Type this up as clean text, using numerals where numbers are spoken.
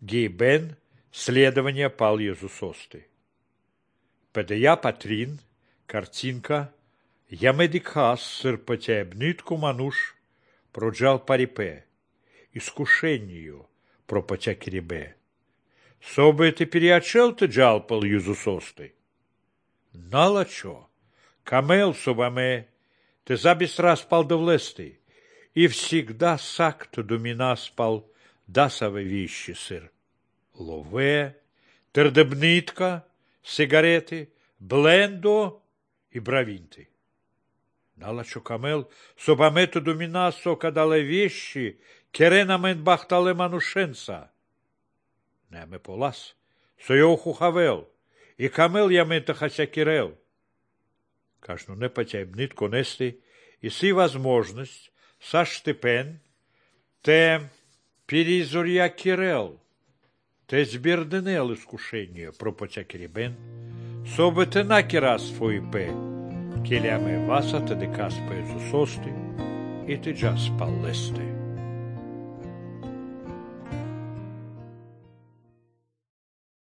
Гейбен следование пал Иисусосты. Педея Патрин, картинка, Ямедикас сырпотяб нитку мануш, проджал парипе, искушению пропотя кирибе. Собе ты переочел ты джалпал Иисусосты. Налачо, камел собаме, ты забис раз пал довлесты, и всегда сакто думина спал дасове вещи сыр. Лове, тердебнитка, сигареты, блендо и бравинты. Налачо камел, собамето думина сокадале вещи, керенамен бахтале манушенца. Неме полас, соёху хавел, и камел ямента хася кирел. Кажну не потябнит конести, и си возможность, са штепен, те перизорья кирел, те сберденел искушение пропотя кирибен, собе те накирас свой пе, келяме васа те декас по Иисусости, и ты джас паллесте.